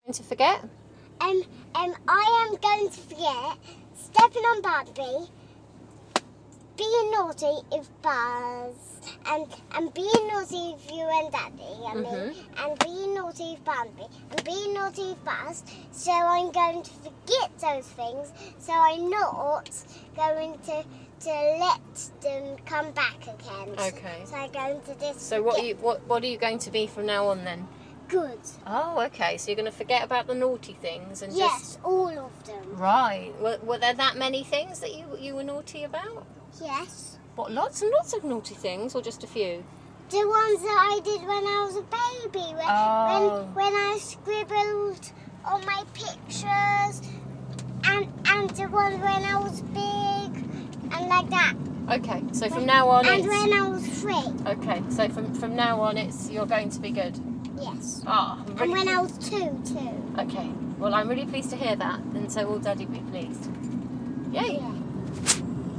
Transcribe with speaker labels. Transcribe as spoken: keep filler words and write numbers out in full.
Speaker 1: To forget?
Speaker 2: Um, um, I am going to forget stepping on Barbie, being naughty if Buzz, and and being naughty if you and Daddy, I mean,
Speaker 1: Mm-hmm.
Speaker 2: and being naughty if Barbie, and being naughty if Buzz. So I'm going to forget those things. So I'm not going to to let them come back again.
Speaker 1: Okay.
Speaker 2: So I'm going to just.
Speaker 1: So what are
Speaker 2: forget.
Speaker 1: you what what are you going to be from now on then?
Speaker 2: Good.
Speaker 1: Oh, okay. So you're going to forget about the naughty things and
Speaker 2: Yes,
Speaker 1: just
Speaker 2: all of them.
Speaker 1: right. Were, were there that many things that you you were naughty about?
Speaker 2: Yes.
Speaker 1: What, lots and lots of naughty things, or just a few?
Speaker 2: The ones that I did when I was a baby, when
Speaker 1: Oh.
Speaker 2: when, when I scribbled on my pictures, and and the ones when I was big, and like that.
Speaker 1: Okay. So from now on,
Speaker 2: And
Speaker 1: it's
Speaker 2: when I was three.
Speaker 1: okay. So from from now on, it's you're going to be good.
Speaker 2: Yes.
Speaker 1: Oh, I'm
Speaker 2: And
Speaker 1: really
Speaker 2: when I
Speaker 1: pleased.
Speaker 2: was two too.
Speaker 1: Okay. Well, I'm really pleased to hear that, and so will Daddy be pleased. Yay.
Speaker 2: Yeah.